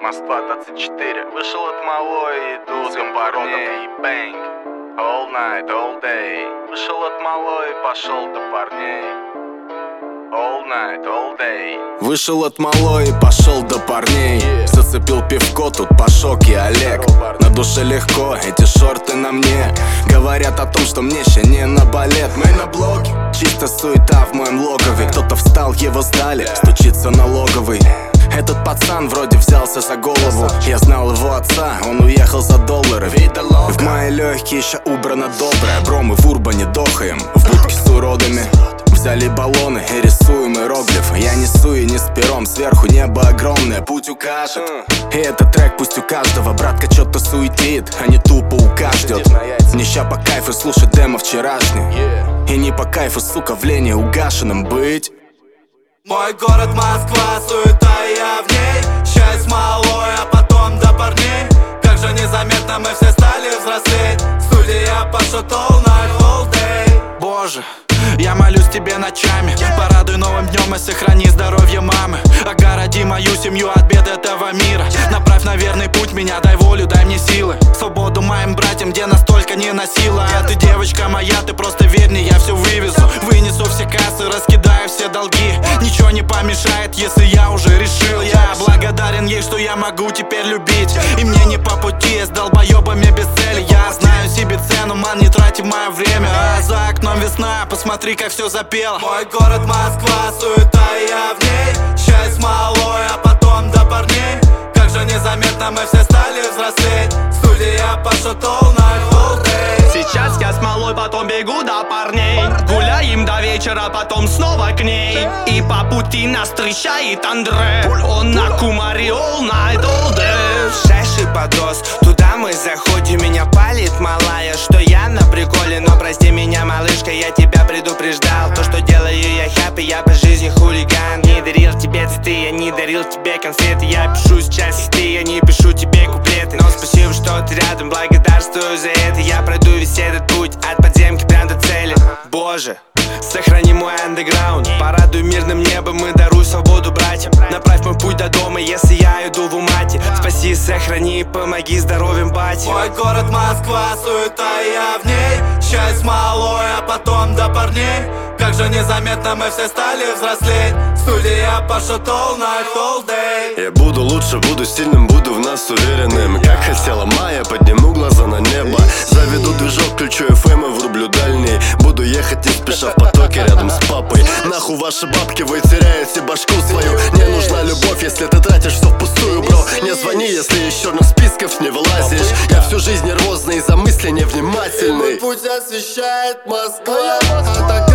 Москва 24. Вышел от малой и иду с компородом и бэнг. All night, all day. Вышел от малой и пошел до парней. All night, all day. Вышел от малой и пошел до парней. Зацепил пивко, тут Пашок и Олег. На душе легко, эти шорты на мне говорят о том, что мне ще не на балет. Мы на блоке, чисто суета в моем логове. Кто-то встал, его сдали, стучится налоговый. Этот пацан вроде взялся за голову. Я знал его отца, он уехал за доллары. В мои легкие еще убрано доброе. Бро, мы в урбане дохаем, в будке с уродами. Взяли баллоны и рисуем иероглиф. Я несу и не с пером, сверху небо огромное, путь укажет. И этот трек пусть у каждого. Братка что-то суетит, а не тупо ука ждет. Мне ща по кайфу слушать демо вчерашний. И не по кайфу, сука, в лени угашенным быть. Мой город Москва, суета, я в ней. Счастье малой, а потом до парней. Как же незаметно мы все стали взрослеть. Студия Пашот all night, all day. Боже, я молюсь тебе ночами. Порадуй новым днем и сохрани здоровье мамы. Огороди мою семью от бед этого мира. Направь на верный путь меня, дай волю, дай мне силы. Свободу моим братьям, где настолько не носила. А ты девочка моя, ты просто верь мне, я все вывезу. Вынесу все кассы, раскидаю все долги. Ничего не помешает, если я уже решил. Я благодарен ей, что я могу теперь любить. И мне не по пути, с долбоебами без цели. Я знаю себе цену, ман, не трати мое время. А за окном весна, посмотри, как все запело. Мой город Москва, суета, я в ней. Счастье малой, а потом до парней. Как же незаметно мы все стали взрослеть. Студия Пашот all night, all day. Сейчас я с малой, потом бегу до парней. Гуляем до вечера, потом снова к ней. И по пути нас встречает Андре. Он на кумаре all night, all day. Шаши подрос, туда мы заходим. Меня палит малая, что я на приколе. Но прости меня, малышка, я тебя предупреждал. То, что делаю я хэппи, я по жизни хулиган. Не дарил тебе цветы, я не дарил тебе конфеты. Я пишу сейчас хиты, я не пишу тебе куплеты. Но спасибо, что ты рядом, благодарствую за это. Я пройду весь этот путь, от подземки прям до цели. Боже, сохрани мой андеграунд. Порадуй мирным небом, мы даруй свободу братьям. Направь мой путь до дома, если я иду в умате. Спаси, сохрани, помоги здоровьем бате. Мой город Москва, суета, я в ней. Счастье малой, а потом до парней. Как же незаметно мы все стали взрослеть. Студия Пашот all night, all day. Я буду лучше, буду сильным, буду в нас уверенным. Как хотела Майя, подниму глаза на небо. Заведу движок, включу FM и врублю дальний. Буду ехать не спеша в потоке рядом с папой. Нахуй ваши бабки, вы теряете башку свою. Не нужна любовь, если ты тратишь все впустую, бро. Не звони, если из черных списков не вылазишь. Я всю жизнь нервозный, из-за мысли невнимательный. Путь освещает Москва, а так